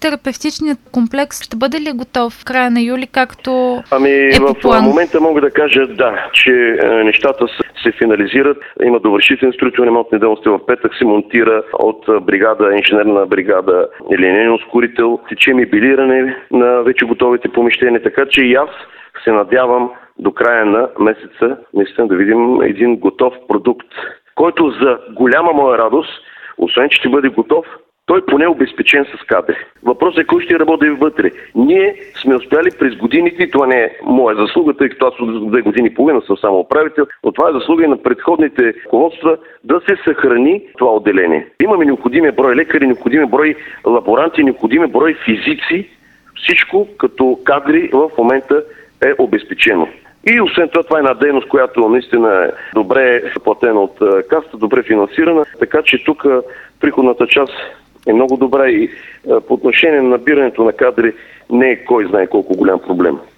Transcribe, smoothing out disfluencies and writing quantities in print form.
терапевтичният комплекс ще бъде ли готов в края на юли, както по в план? момента мога да кажа че нещата се финализират. Има довършителен строителен ремонт, неделности в петък се монтира от инженерна бригада линейен ускорител, тече мебелиране на вече готовите помещения, така че и аз се надявам до края на месеца наистина да видим един готов продукт, който за голяма моя радост, освен че ще бъде готов, той поне е обезпечен с кадри. Въпросът е кой ще работи вътре. Ние сме успяли през годините, това не е моя заслуга, тъй като аз от 2 години и половина съм само управител, но това е заслуга и на предходните ръководства да се съхрани това отделение. Имаме необходимия брой лекари, необходимия брой лаборанти, необходимия брой физици, всичко като кадри в момента е обезпечено. И освен това е една дейност, която наистина е добре платена от касата, добре финансирана, така че тук приходната част е много добра и по отношение на набирането на кадри не е кой знае колко голям проблем.